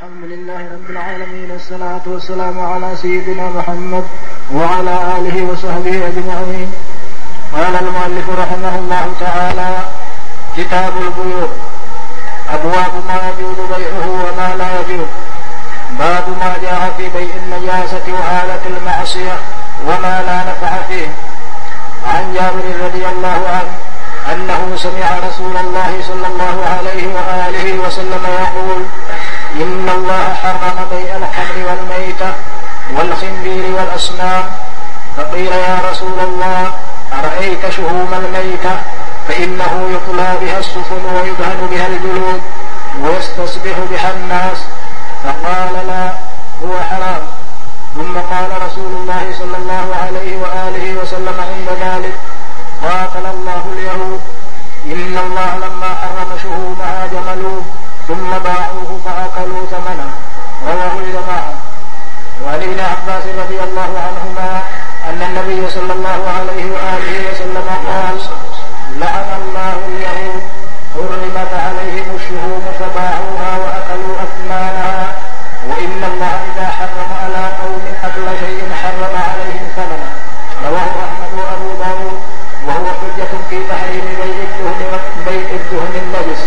الحمد لله رب العالمين، والصلاة والسلام على سيدنا محمد وعلى آله وصحبه أجمعين. قال المؤلف رحمه الله تعالى: كتاب البيوع. أبواب ما يجوز بيعه وما لا يجوز. باب ما جاء في بيع النجاسة وآلة المعصية وما لا نفع فيه. عن جابر رضي الله عنه أنه سمع رسول الله صلى الله عليه وآله وسلم يقول: إن الله حرم بيع الخمر والميتة والخنزير والأصنام. فقيل: يا رسول الله، أرأيت شهوم الميتة؟ فإنه يطلى بها السفن ويدهن بها الجلود ويستصبح بها الناس. فقال: لا، هو حرام. ثم قال رسول الله صلى الله عليه وآله وسلم عند ذلك: قاتل الله اليهود، إن الله لما حرم شهومها جملوه ثم باعوه فأكلوا ثمنه. رواه الجماعة. وعن ابن عباس رضي الله عنهما أن النبي صلى الله عليه وآله وسلم قال: لعن الله اليهود، حرمت عليهم الشهوم فباعوها وأكلوا أثمانها، وإن الله إذا حرم على قوم أكل شيء حرم عليهم ثمنه. رواه أحمد وأبو داود، وهو حجة في تحريم بيع الدهن النجس.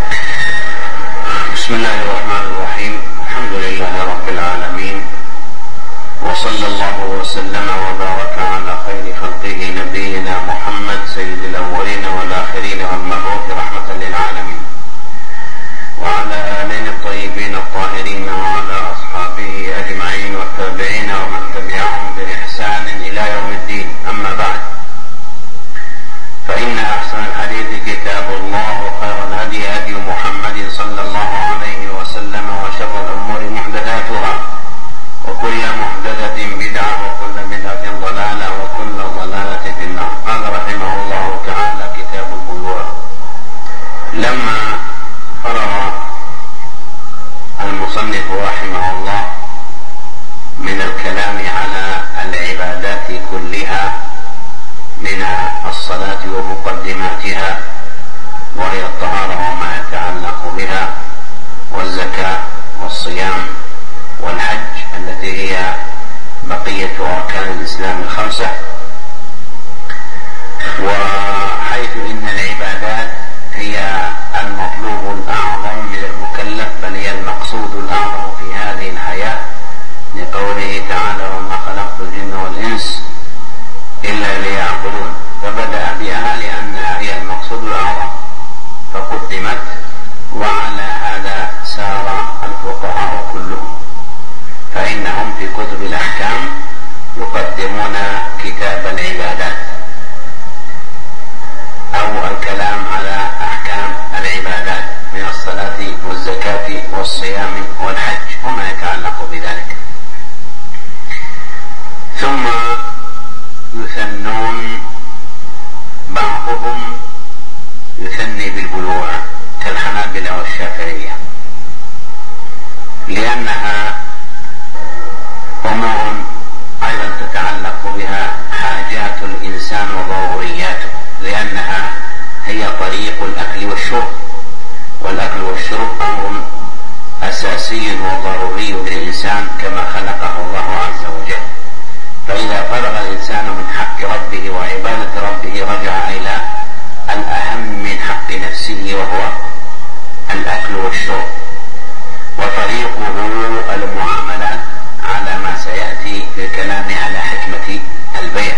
بسم الله الرحمن الرحيم. الحمد لله رب العالمين، وصلى الله وسلم وبارك على خير خلقه نبينا محمد سيد الأولين والآخرين والمبعوث رحمة للعالمين، وعلى آله الطيبين الطاهرين وعلى أصحابه أجمعين والتابعين ومن تبعهم بإحسان إلى يوم الدين. أما بعد، فإن أحسن الحديث كتاب الله، وخير الهدي هدي محمد صلى الله عليه وسلم، وشر الأمور محدثاتها، وكل محدثة بدعة، وكل بدعة ضلالة، وكل ضلالة في النار. قال رحمه الله تعالى: كتاب البيوع. لما فرغ المصنف رحمه الله من الكلام على العبادات كلها من الصلاة ومقدماتها، وهي الطهارة وما يتعلق بها، والزكاة والصيام والحج التي هي بقية أركان الإسلام الخمسة، وحيث إن العبادات هي المطلوب الأعظم من المكلف، بل هي المقصود الأعظم في هذه الحياة، لقوله تعالى: وما خلقت الجن والإنس إلا ليعبدون. فبدأ بها لأنها هي المقصود الأعظم فقدمت، وعلى هذا سار الفقهاء كلهم، فإنهم في كتب الأحكام يقدمون كتاب العبادات أو الكلام على أحكام العبادات من الصلاة والزكاة والصيام والحج وما يتعلق بذلك. ثم يثنون، بعضهم يثني بالبيوع كالحنابلة والشافعية، لأنها أمور أيضا تتعلق بها حاجات الإنسان وضرورياته، لأنها هي طريق الأكل والشرب، والأكل والشرب أمر أساسي وضروري للإنسان كما خلقه الله عز وجل. فإذا فرغ الإنسان من حق ربه وعبادة ربه رجع إلى الأهم من حق نفسه، وهو الأكل والشرب، وطريقه المعاملات على ما سيأتي في الكلام على حكمة البيع.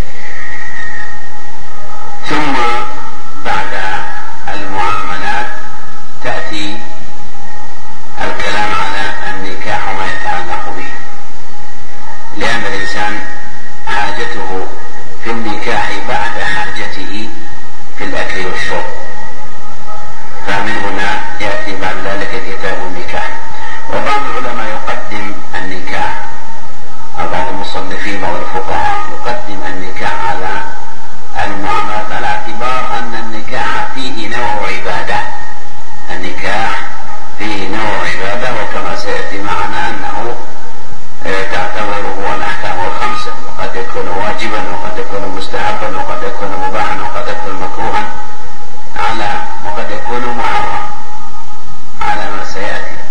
ثم بعد المعاملات تأتي الكلام على النكاح وما يتعلق به، لأن الإنسان حاجته في النكاح بعد حاجته في الأكل والشرب، فمن هنا يأتي بعد ذلك كتاب النكاح. وبعض العلماء يقدم النكاح، أو بعض المصنفين والفقهاء يقدم النكاح على المعاملات، على اعتبار أن النكاح فيه نوع عبادة. النكاح فيه نوع عبادة، وكما سيأتي معنا أنه تعتبره الأحكام الخمسة، وقد يكون واجبا، وقد يكون مستحبا، وقد يكون مباحا، وقد يكون مكروها، وقد يكون محرم على ما سيأتي.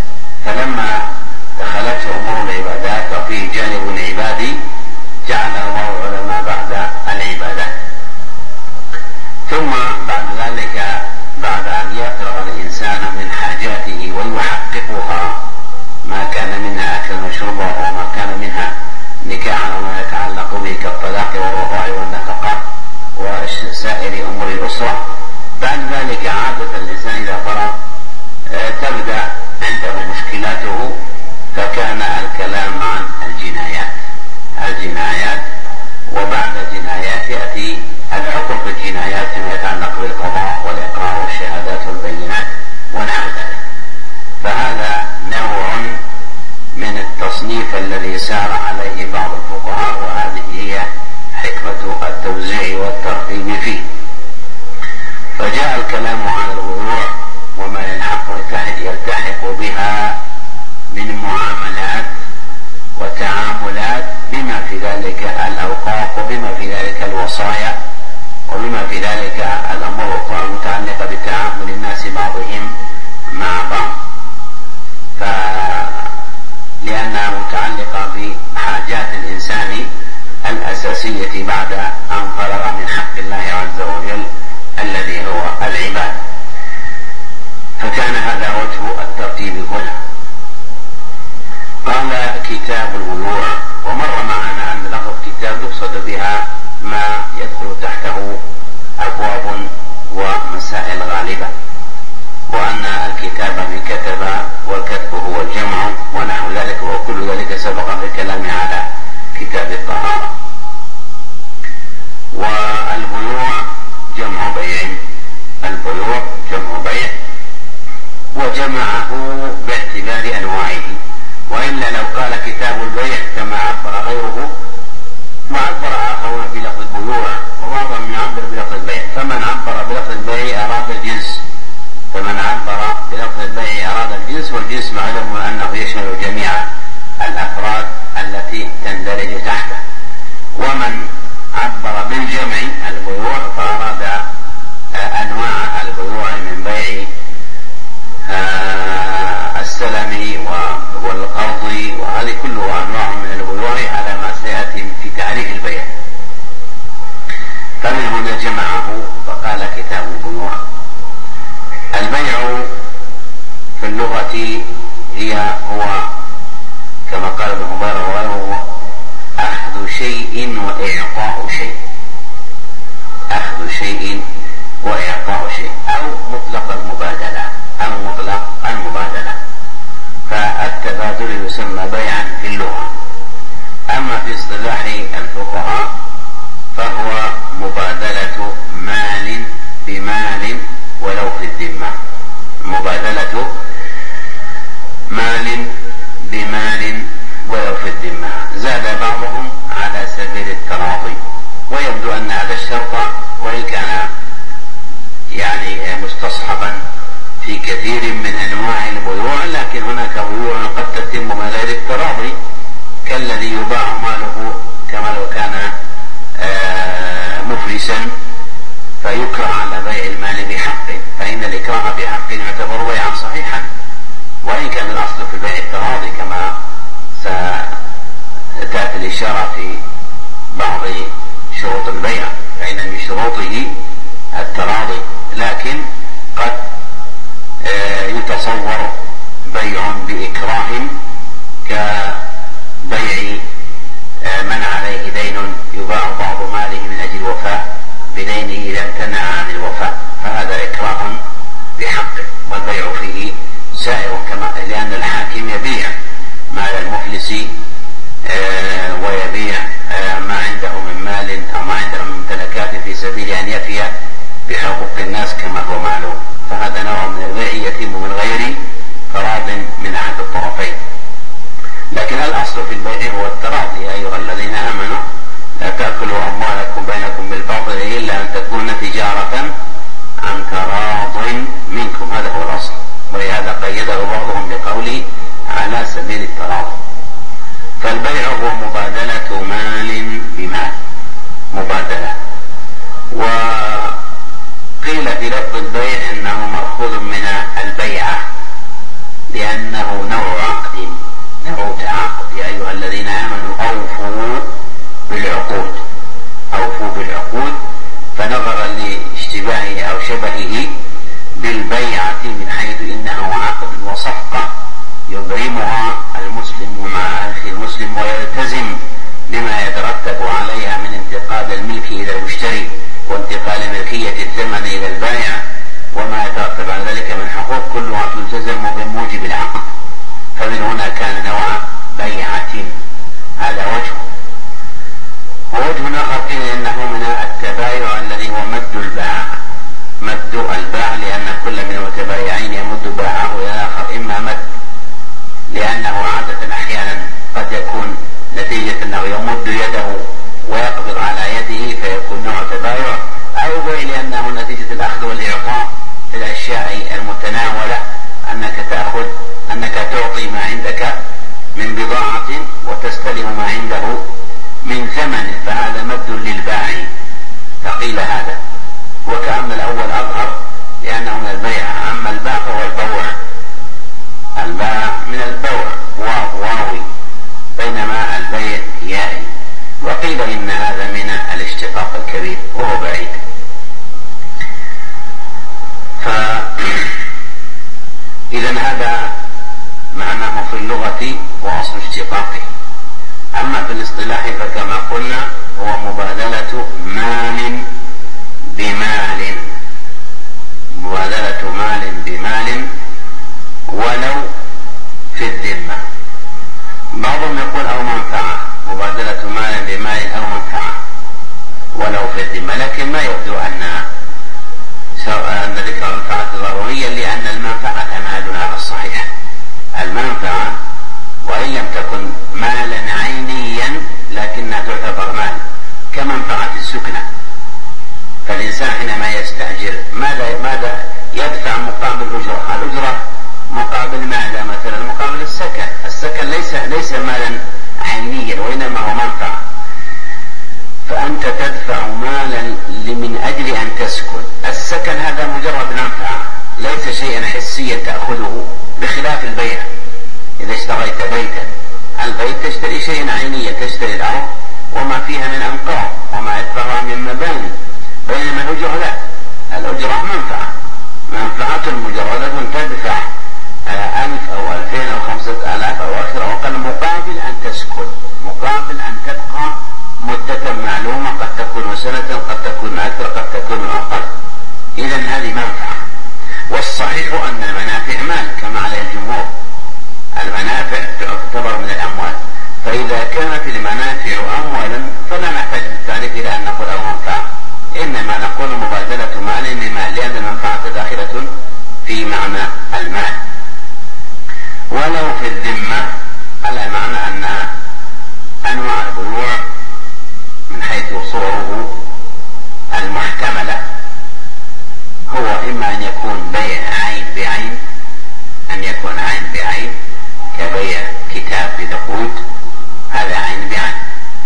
الذي سار عليه بعض الفقهاء، وهذه هي حكمة التوزيع والترتيب فيه. فجاء الكلام على البيوع وما يلتحق بها من معاملات وتعاملات، بما في ذلك الأوقاف، وبما في ذلك الوصايا، وبما في ذلك الأمور المتعلقة بتعامل الناس بعضهم مع بعض، لأنها متعلقة بحاجات الإنسان الأساسية بعد أن فرغ من حق الله عز وجل الذي هو العباد. فكان هذا وجه الترتيب هنا. قال كتاب البيوع، ومر معنا أن لفظ كتاب يقصد بها ما يدخل تحته أبواب ومسائل غالبة، وأن الكتاب من كتب، والكتب هو الجمع ونحو ذلك، وكل ذلك سبق في الكلام على كتاب الطهارة. والبيوع جمع بيع، البيوع جمع بيع، وجمعه باعتبار أنواعه، وإلا لو قال كتاب البيع كما عبر غيره ما عبر آخرون بلفظ البيوع، وبعضهم يعبر بلفظ البيع. فمن عبر بلفظ البيع أراد الجنس، والجنس معلوم أنه يشمل جميع الأفراد التي تندرج تحته. ومن عبر بالجمع البيوع فأراد أنواع البيوع من بيع السلم والقرض، وهذه كلها أنواع من البيوع على ما سيأتي في تعريف البيع. فمن هنا جمعه فقال كتاب البيوع. البيع في اللغة هو كما قال ابن مبارك وغيره أخذ شيء وإعطاء شيء، أخذ شيء وإعطاء شيء، أو مطلق المبادلة، فالتبادل يسمى بيعا في اللغة. أما في اصطلاح الفقهاء فهو مبادلة مال بمال ولو في الذمة، مبادلة مال بمال ولو في الذمة. زاد بعضهم على سبيل التراضي، ويبدو أن هذا الشرط وإن كان مستصحبا في كثير من أنواع البيوع، لكن هناك بيوع قد تتم من غير التراضي، كالذي يباع ماله كما لو كان مفلسا فيكره على بيع المال بحق، فإن الإكراه بحق يعتبر بيعا صحيحا، وإن كان الأصل في بيع التراضي كما ستأتي الإشارة في بعض شروط البيع، فإن من شروطه التراضي، لكن قد يتصور بيع بإكراه كبيع من عليه دين يباع بعض ماله من أجل الوفاء بدينه إذا امتنع عن الوفاء، فهذا إكراه بحق، والبيع فيه سائر لأن الحاكم يبيع مال المفلس ويبيع ما عنده من مال أو ما عنده من ممتلكات في سبيل أن يفي بحقوق الناس كما هو معلوم، فهذا نوع من البيع يتم من غير تراض من أحد الطرفين. لكن الأصل في البيع هو التراضي. يا أيها الذين آمنوا لا تأكلوا أموالكم بينكم بالباطل إلا أن تكون تجارة عن تراض منكم، هذا هو الأصل، ولهذا قيده بعضهم بقوله على سبيل التراضي. فالبيع هو مبادلة مال بمال، مبادلة. وقيل في لفظ البيع إنه مأخوذ من البيعة لأنه نوع عقد، نوع تعاقد. يا أيها الذين آمنوا أوفوا بالعقود، أوفوا بالعقود، فنظرا لاشتباهه أو شبهه بالبيعة من حيث إنه عقد وصفقة يبرمها المسلم مع أخي المسلم ويلتزم بما يترتب عليها من انتقال الملك إلى المشتري وانتقال ملكية الثمن إلى البائع وما يترتب على ذلك من حقوق، كلها تلتزم بموجب العقد. فمن هنا كان نوع بيعة، هذا وجه. ووجه آخر قيل إنه من التبايع الذي هو مد الباع، مد الباع، لأن كل من المتبايعين يمد باعه إلى الآخر، إما مد لأنه عادة أحيانا قد يكون نتيجة أنه يمد يده ويقبض على يده فيكون نوع تبايع، أو بيع لأنه نتيجة الأخذ والإعطاء في الأشياء المتناولة، أنك تعطي ما عندك من بضاعة وتستلم ما عنده من ثمن، فهذا مد للبائع، فقيل هذا، وكأن الأول أظهر لأنه من البيع. أما الباع فهو البوع، الباع من البوع واوي، بينما البيع يائي، وقيل إن هذا من الاشتقاق الكبير وهو بعيد. إذا هذا معناه في اللغة وأصل اشتقاقه. أما في الاصطلاح فكما قلنا هو مبادلة مال بمال، مبادلة مال بمال ولو في الذمة. بعضهم يقول أو منفعة، مبادلة مال بمال أو منفعة ولو في الذمة، لكن ما يبدو أن ذكر المنفعة ضرورية، لأن المنفعة مال على الصحيح. المنفعة وإن لم تكن مالا عينيا لكنها تعتبر مال، كمنفعة السكنة. فالإنسان حينما يستأجر ماذا يدفع مقابل أجرة؟ الأجرة مقابل ماذا؟ مثلا مقابل السكن. السكن ليس مالا عينيا وإنما هو منفعة، فأنت تدفع مالا من أجل أن تسكن. السكن هذا مجرد منفعة، ليس شيئا حسيا تأخذه، بخلاف البيع. إذا اشتريت بيتا، البيت تشتري شيئا عينيا، تشتري الأرض وما فيها من أنقاض وما يدفعها من مباني، بينما الأجرة لا، الأجرة منفعة مجردة تدفع 1000 أو 2000 أو 5000 أو أكثر أو أقل مقابل أن تسكن، مقابل أن تبقى مدة معلومة، قد تكون سنة، قد تكون أكثر، قد تكون أقل. إذن هذه منفعة. والصحيح أن المنافع مال كما عليه الجمهور، المنافع تعتبر من الأموال، فإذا كانت المنافع أموالا فلا نحتاج بالتعريف إلى أن نقول أو منفعة، إنما نقول مبادلة مال بمال، لأن المنفعة داخلة في معنى المال. ولو في الذمة على معنى أن أنواع البيوع من حيث صوره المحتملة هو إما أن يكون بيع عين بعين، أن يكون عين بعين كبيع كتاب بنقود، هذا عين بعين،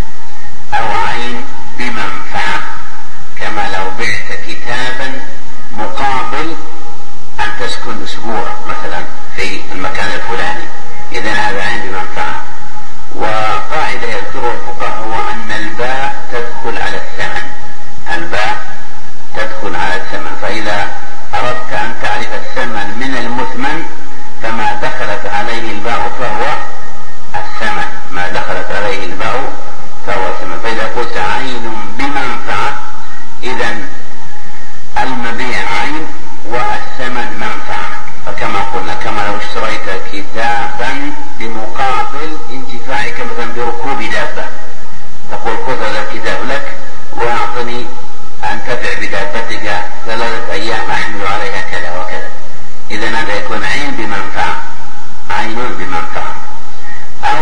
أو عين بمنفعة، كما لو بعت كتابا مقابل أن تسكن أسبوع مثلا في المكان الفلاني، إذن هذا عين بمنفعة. وقاعدة يذكرها الفقهاء هو أن الباء تدخل على الثمن، الباء تدخل على الثمن، فإذا أردت أن تعرف الثمن من المثمن فما دخلت عليه الباء فهو الثمن، ما دخلت عليه الباء فهو الثمن. فإذا قلت عين بمنفعة إذن المبيع عين والثمن منفعة، فكما قلنا كما لو اشتريت كتابا بمقابل انتفاعك مثلا بركوب دابة، تقول خذ هذا الكتاب لك وأعطني أنتفع بدابتك 3 أيام أحمل عليها كذا وكذا، إذن هذا يكون عين بمنفعة، عين بمنفعة. أو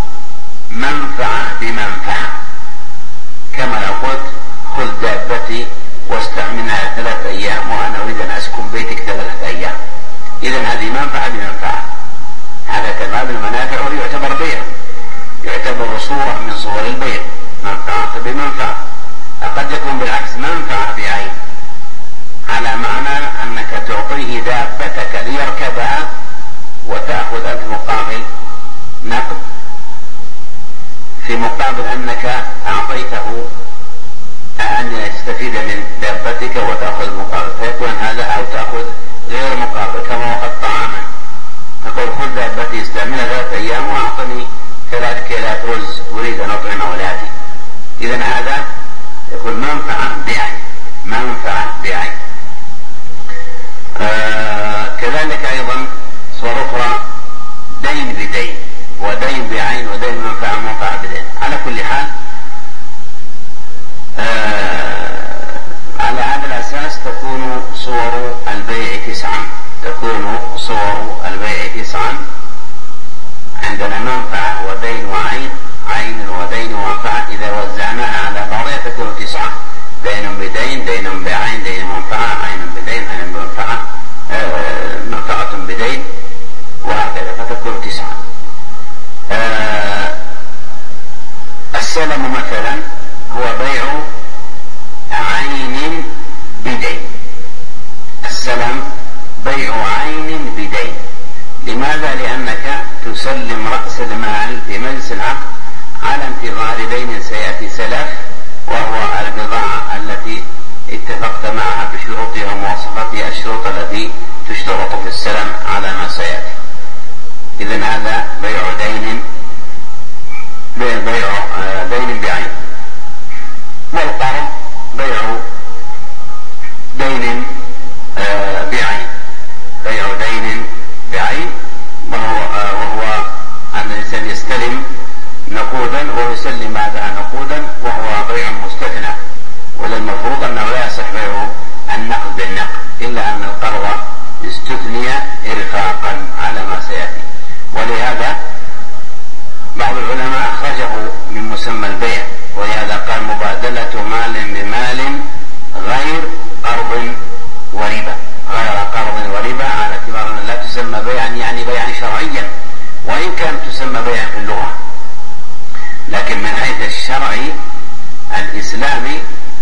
منفعة بمنفعة، كما لو قلت خذ دابتي واستعملها 3 أيام وأنا أريد أن أسكن بيتك 3 أيام، إذن هذه منفعة بمنفعة. هذا كباب المنافع يعتبر بيع، يعتبر صورة من صور البيع، منفعة بمنفعة. قد يكون بالعكس منفعة بعين، على معنى أنك تعطيه دابتك ليركبها وتأخذ أنت مقابل نقد، في مقابل أنك أعطيته أن يستفيد من دابتك وتأخذ مقابل، فيكون هذا أو تأخذ غير مقابل. كما وقت طعاما تقول خذ دابتي استعملها 3 أيام وأعطني 3 كيلات رز أريد أن أطعم أولادي، إذن هذا يكون منفعة بعين، منفعة بعين. كذلك أيضا صور أخرى دين بدين، ودين بعين، ودين منفعة، منفعة بدين. على كل حال على هذا الأساس تكون صور البيع 9، تكون صور البيع 9. عندنا منفعة ودين وعين، عين المنفعة إذا وزعناها على بعضها تكون 9. دين بدين، دين بعين، دين منفعة، عين بدين، عين بمنفعة، منفعة بدين، وهكذا فتكون 9. السلم مثلا هو بيع عين بدين. السلم بيع عين بدين. لماذا؟ لأنك تسلم رأس المال في مجلس العقد على انتظار دين سيأتي سلف، وهو البضاعة التي اتفقت معها بشروطها ومواصفاتها، الشروط التي تشترط في السلم على ما سيأتي. إذن هذا بيع دين بعين. والقرض بيع دين بعين. بيع دين بعين وهو أن الإنسان يستلم نقودا ويسلم بعدها نقودا، وهو بيع مستثنى. وللمفروض أنه لا يصح بيع النقد بالنقد، إلا أن القرض استثني إرفاقا على ما سيأتي. ولهذا بعض العلماء أخرجه من مسمى البيع، ولهذا قال مبادلة مال بمال غير قرض وربا. غير قرض وربا على اعتبار أن لا تسمى بيعا يعني بيعا شرعيا، وإن كانت تسمى بيعا في اللغة، لكن من حيث الشرع الإسلامي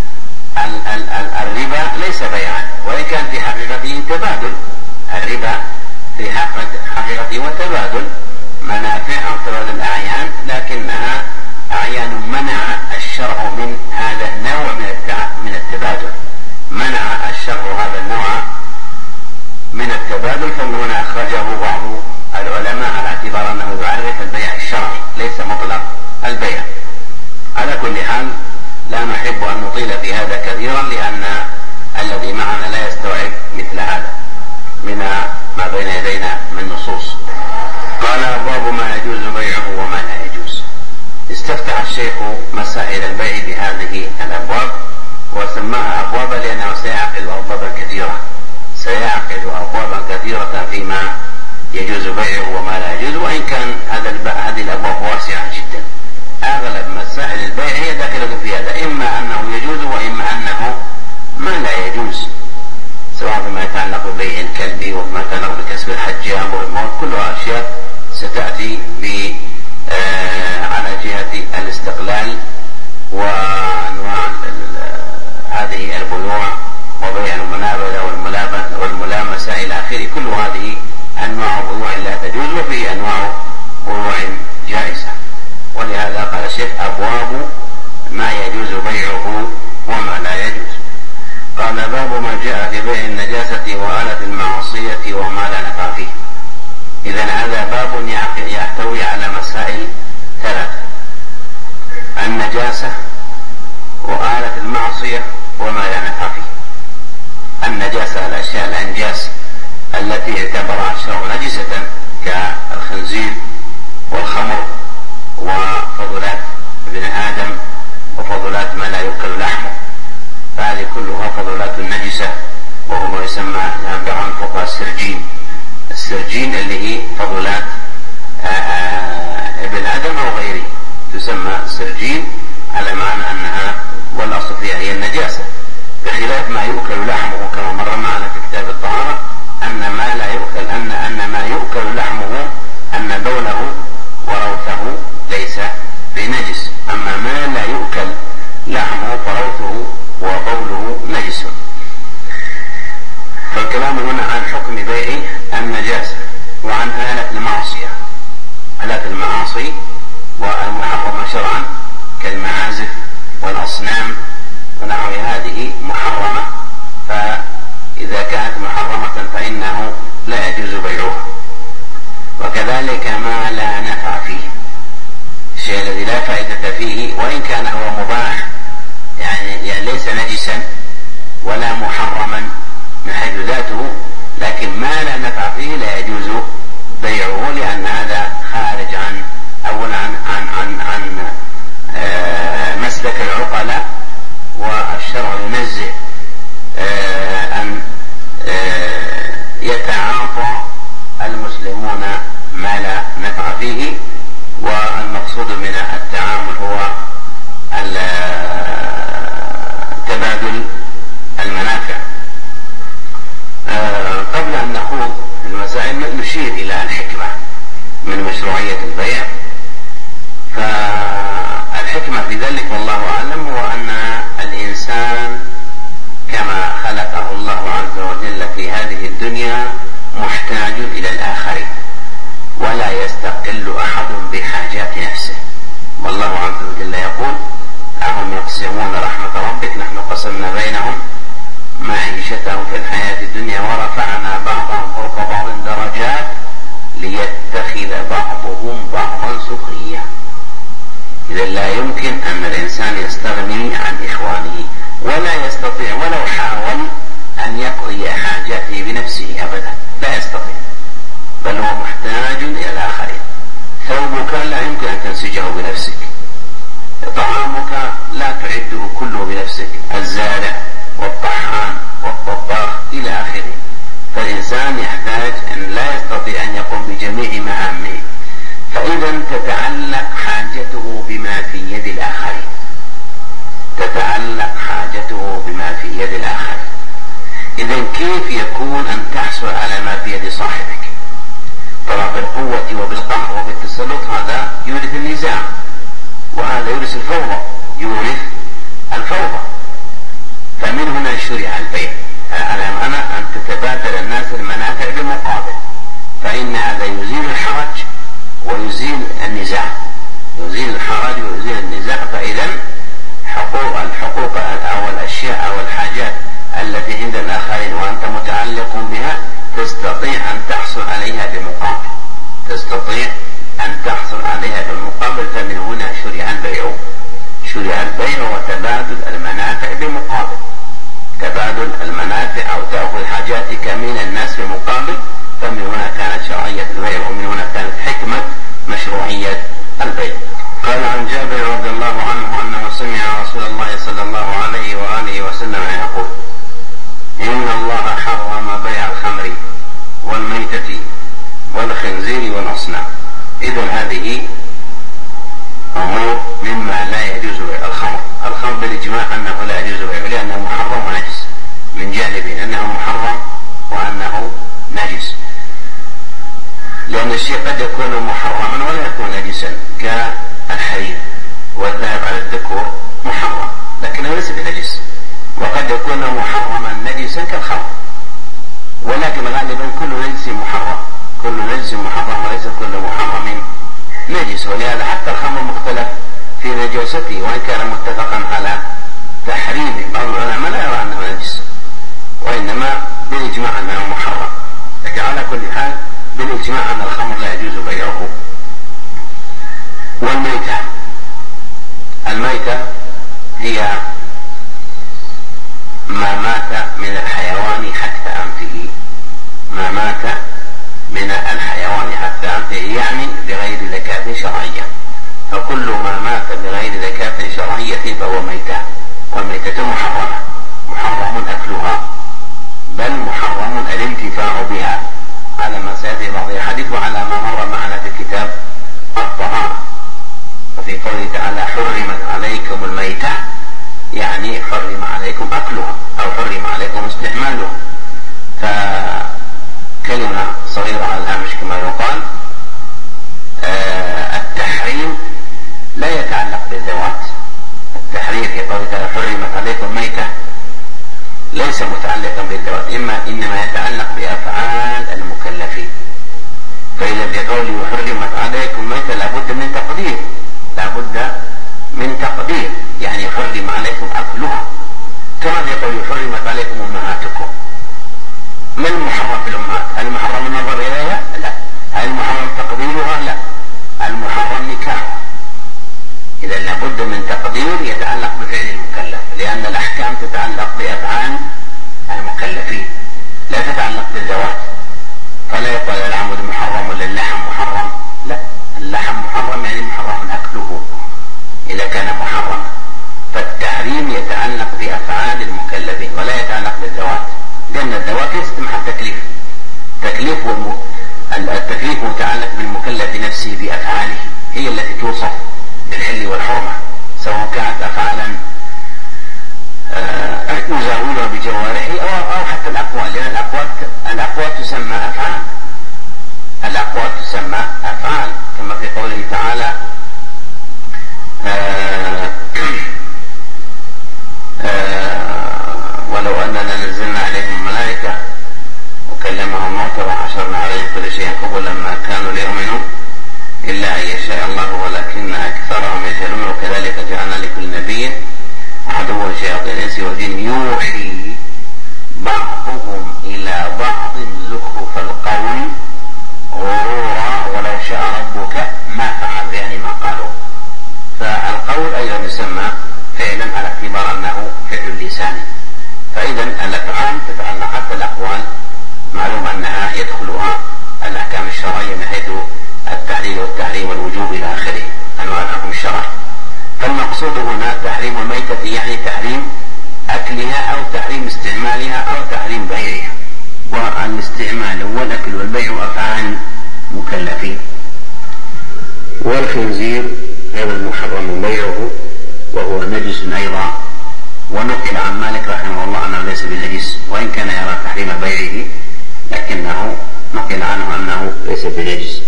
الربا ليس بيعا، وإن كان في حقيقته تبادل. الربا في حقيقته وتبادل منافع أو تبادل أعيان، لكنها أعيان منع الشرع من هذا النوع من التبادل. منع الشرع هذا النوع من التبادل، فمن هنا أخرجه بعض العلماء على اعتبار أنه يعرف البيع الشرعي ليس مطلق البيع. على كل حال لا نحب أن نطيل في هذا كثيرا، لأن الذي معنا لا يستوعب مثل هذا من ما بين يدينا من نصوص. قال أبواب ما يجوز بيعه وما لا يجوز. استفتح الشيخ مسائل البيع بهذه الأبواب، وسماها أبوابا لأنه سيعقد أبوابا كثيرة. سيعقد أبوابا كثيرة فيما يجوز بيعه وما لا يجوز، وإن كان هذه الأبواب واسعة جدا. أغلب مسائل البيع هي داخلة في هذا، إما أنه يجوز وإما أنه ما لا يجوز، سواء فيما يتعلق ببيع الكلب وما يتعلق بكسب الحجام والموت. كلها أشياء ستأتي على جهة الاستقلال وأنواع هذه البيوع وبيع المنابذة والملامسة إلى آخره. كل هذه أنواع بيوع لا تجوز، وفي أنواع بيوع جائزة. ولهذا قال الشيخ أبواب ما يجوز بيعه وما لا يجوز. قال باب ما جاء في بيع النجاسة وآلة المعصية وما لا نفع فيه. إذن هذا باب يحتوي على مسائل 3: النجاسة وآلة المعصية وما لا نفع فيه. النجاسة الأشياء الأنجاس التي اعتبرها الشرع نجسة كالخنزير والخمر وفضلات ابن آدم وفضلات ما لا يؤكل لحمه، فهذه كلها فضلات النجسة، وهو ما يسمى بعنفق السرجين اللي هي فضلات ابن آدم أو غيره، تسمى سرجين على معنى أنها والأصل فيها هي النجاسة، بخلاف ما يؤكل لحمه كما مر معنا في كتاب الطهارة أن ما لا يؤكل أن ما يؤكل لحمه أن بوله وروثه ليس بنجس، أما ما لا يؤكل لحمه فروثه وبوله نجس. فالكلام هنا عن حكم بيع النجاسة وعن آلة المعصية. آلات المعاصي والمحرمة شرعا كالمعازف والأصنام ونحو هذه محرمة، فإذا كانت محرمة فإنه لا يجوز بيعها. وكذلك ما لا نفع فيه، الشيء الذي لا فائدة فيه وإن كان هو مباح يعني ليس نجسا ولا محرما من حيث ذاته، لكن ما لا نفع فيه لا يجوز بيعه، لأن هذا خارج عن مسلك العقلاء، والشرع ينزه أن يتعاطى المسلمون ما لا نفع فيه، والمقصود من التعامل هو شرعية البيع. فالحكمة في ذلك والله أعلم هو أن الإنسان كما خلقه الله عز وجل في هذه الدنيا محتاج إلى الآخرين، ولا يستقل أحد بحاجات نفسه. والله عز وجل يقول: أهم يقسمون رحمة ربك نحن قسمنا بينهم معيشتهم في الحياة الدنيا ورفعنا بعضهم فوق بعض درجات ليتخذ بعضهم بعضا سخريا. إذا لا يمكن أن الإنسان يستغني عن إخوانه، ولا يستطيع ولو حاول أن يقضي حاجاته بنفسه أبدا، لا يستطيع، بل هو محتاج إلى الآخرين. ثوبك لا يمكن أن تنسجه بنفسك، طعامك لا تعده كله بنفسك، الزارع والطحان والطباخ إلى آخره. فالإنسان يحتاج أن لا يستطيع أن يقوم بجميع مهامه، فإذا تتعلق حاجته بما في يد الآخرين، تتعلق حاجته بما في يد الآخرين. إذا كيف يكون أن تحصل على ما في يد صاحبك؟ طبعا بالقوة وبالقهر وبالتسلط هذا يورث النزاع، وهذا يورث الفوضى، يورث الفوضى. فمن هنا شرع البيع، أنا أن تتبادل الناس المنافع بمقابل، فإن هذا يزيل الحرج ويزيل النزاع، يزيل الحرج ويزيل النزاع. فإذا الحقوق أو الأشياء أو الحاجات التي عند الآخرين وأنت متعلق بها تستطيع أن تحصل عليها بمقابل، تستطيع أن تحصل عليها بالمقابل. فمن هنا شرع البيع. شرع البيع وتبادل المنافع بمقابل، تبادل المنافع أو تأخذ حاجاتك من الناس بمقابل. فمن هنا كانت شرعية البيع، ومن هنا كانت حكمة مشروعية البيع. قال عن جابر رضي الله عنه أنه سمع رسول الله صلى الله عليه وآله وسلم يقول: إن الله حرم بيع الخمر والميتة والخنزير والأصنام. إذن هذه أمور مما لا يجوز بيع الخمر. الخمر بالإجماع أنه لا يجوز بيعه لأنه محرم ونجس، من جانبين أنه محرم وأنه نجس، لأن الشيء قد يكون محرما ولا يكون نجسا، كالحرير والذهب على الذكور محرم لكنه ليس بنجس، وقد يكون محرما نجسا كالخمر، ولكن غالبا كل نجس محرم، كل نجس محرم وليس كل محرم نجس. ولهذا حتى الخمر مختلف في نجاسته، وإن كان متفقا على تحريمه، بعض العلماء لا يرى أنه نجس، وإنما بالإجماع أنه محرم. لكن على كل حال بالإجماع أن الخمر لا يجوز بيعه. والميتة، الميتة هي ما مات من الحيوان حتى أنفه، ما مات من الحيوان حتى أنفه، يعني بغير زكاة شرعية. فكل ما مات بغير زكاة شرعية فهو ميتة، والميتة محرمة، محرم أكلها، بل محرم الانتفاع بها، على ما سيأتي بعض الحديث وعلى ما مر معنا في كتاب الطهارة. ففي قوله تعالى: حرمت عليكم الميتة، يعني حرم عليكم أكلها أو حرم عليكم استعمالها. فكلمة صغيرة على الهامش كما يقال. التحريم لا يتعلق بالذوات، التحريم في قوله تعالى: حرمت عليكم الميتة ليس متعلقا بالذوات، إنما يتعلق بأفعال المكلفين. فإذا بقوله حرمت عليكم الميتة لابد من تقدير، لابد من تقدير، يعني حرم عليكم أكلها، كما في قوله حرمت عليكم أمهاتكم. ما المحرم في الأمهات؟ هل المحرم النظر إليها؟ لا. هل المحرم تقديرها؟ لا. المحرم نكاحها. إذا لابد من تقدير يتعلق بفعل المكلف، لأن الأحكام تتعلق بأفعال المكلفين لا تتعلق بالذوات. فلا يقال العمود محرم ولا اللحم محرم، لا، اللحم محرم يعني محرم أكله إذا كان محرما. فالتحريم يتعلق بأفعال المكلفين ولا يتعلق بالذوات، لأن الذوات ليست محل تكليف. التكليف متعلق بالمكلف نفسه بأفعاله، هي التي توصف بالحل والحرمة، سواء كانت أفعالا يزاولها بجوارحه أو حتى الأقوال، لأن الأقوال تسمى أفعال، الأقوال تسمى أفعال، كما في قوله تعالى ولو أننا نزلنا عليهم الملائكة وكلمهم الموتى وحشرنا عليهم كل شيء قبلا ما كانوا ليؤمنوا إلا أن يشاء الله ولكن أكثرهم يجهلون وكذلك جعلنا لكل نبي عدوا شياطين الإنس والجن يوحي بعضهم إلى بعض زخرف القول غرورا ولو شاء ربك ما فعل، يعني ما قالوا. فالقول أيضا يسمى فعلا على اعتبار أنه فعل لساني، فإذا الأفعال تتعلق حتى الأقوال معلوم أنها يدخلها الأحكام الشرعية من حيث التحليل والتحريم والوجوب إلى آخره أنواع الحكم الشرعي. فالمقصود هنا تحريم الميتة يعني تحريم أكلها أو تحريم استعمالها أو تحريم بيعها، والاستعمال والأكل والبيع أفعال مكلفين. والخنزير هذا المحرم بيعه وهو نجس أيضا، ونقل عن مالك رحمه الله أنه ليس بنجس، وإن كان يرى تحريم بيعه لكنه نقل عنه أنه ليس بنجس.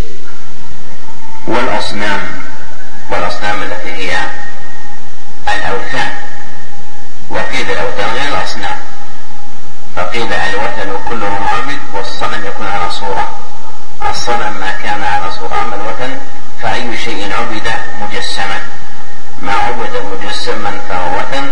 والأصنام التي هي الأوثان، وقيل الأوثان غير الأصنام، فقيل الوثن كله عبد والصنم يكون على صورة، الصنم ما كان على صورة، أما الوثن فأي شيء عبد مجسما، ما عبد مجسما فهو وثن،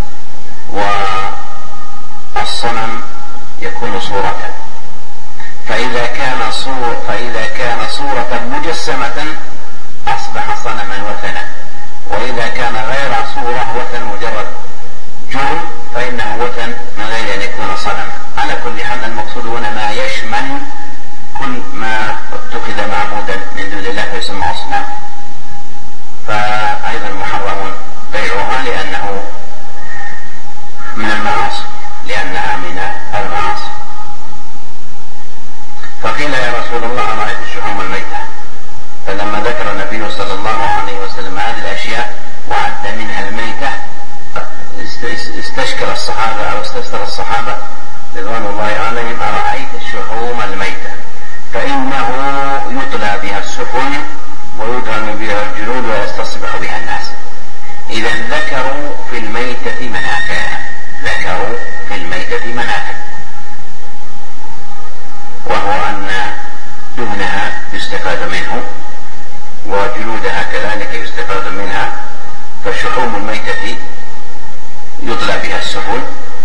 والصنم يكون صورة، فإذا كان صورة مجسمة أصبح صنما وثنا، وإذا كان غير صورة وثن مجرد جرم فإنه وثن من غير أن يكون صنما. على كل حال المقصود هنا ما يشمل كل ما اتخذ معبودا من دون الله فيسمى أصنام، فأيضا محرم بيعها لأنه من المعاصي، لأنها من المعاصي. فقيل يا رسول الله أرأيت الشحوم الميتة؟ فلما ذكر النبي صلى الله عليه وسلم هذه الأشياء وعد منها الميتة استشكل الصحابة أو استفسر الصحابة رضوان الله عليهم أرأيت الشحوم الميتة؟ فإنه يطلى بها السفن ويدهن بها الجلود ويستصبح بها الناس. إذا ذكروا في الميتة منافع، وهو أن دهنها يستفاد منه وجلودها كذلك يستفاد منها، فشحوم الميتة يطلى بها السفن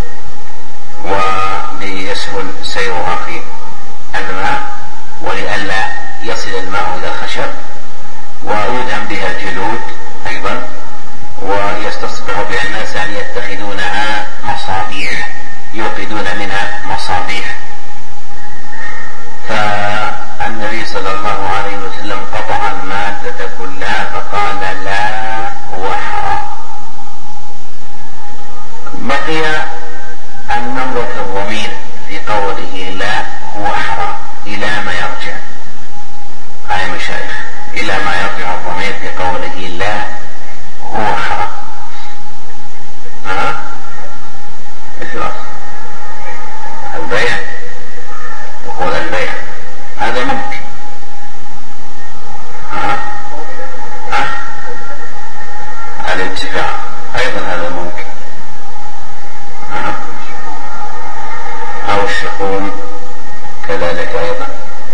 وليسهل سيرها في الماء ولئلا يصل الماء إلى الخشب، ويدهن بها الجلود أيضا، ويستصبح بها الناس أن يتخذونها مصابيح، يوقدون منها مصابيح. فالنبي صلى الله عليه وسلم قطع المادة كلها فقال لا هو حرام. بقي النظر في الضمير في قوله لا هو حرام، إلى ما يرجع أي مشايخ، إلى ما يرجع الضمير في قوله لا هو حرام. ايش الأصل؟ البيع، يقول البيع هذا ممكن، الانتفاع أيضا هذا ممكن، أو الشحوم كذلك أيضا،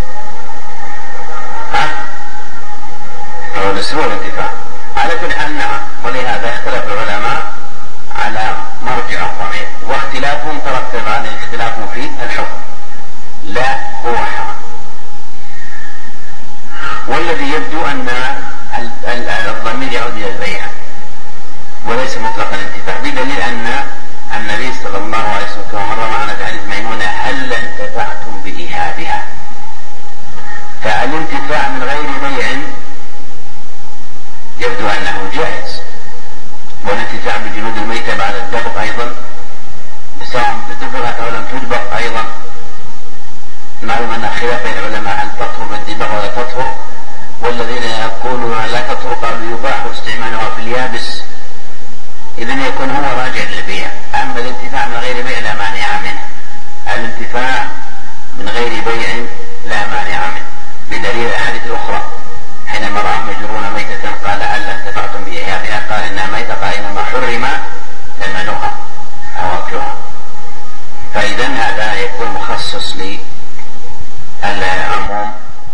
أو الأسبوع الانتفاع. على كل حال نعم، ولهذا اختلف العلماء على مرجع الضمير، واختلافهم ترتب على اختلافهم في الحكم. لا هو حرام، والذي يبدو أن الضمير يعود إلى البيع وليس مطلقا الانتفاع، بدليل أن النبي صلى الله عليه وسلم كما مر معنا في حديث ميمونة هل انتفعتم بإيهابها؟ فالانتفاع من غير بيع يبدو أنه جائز، والانتفاع بجلود الميتة بعد الدبغ أيضا سواء بدبغت أو لم تدبغ أيضا. معلوم أن خلاف بين العلماء هل تطهر بالدبغ ولا تطهر، والذين يقولون لا تطهر قالوا يباح استعمالها في اليابس، إذن يكون هو راجع للبيع. أما الانتفاع من غير بيع لا مانع منه، الانتفاع من غير بيع لا مانع منه، بدليل الأحاديث الأخرى حينما مجرون ميتة قال هل انتفعتم بإحيائها قال إنها ميتة قال إنما حرم ثمنها أو أكلها. فإذا هذا يكون مخصص للعموم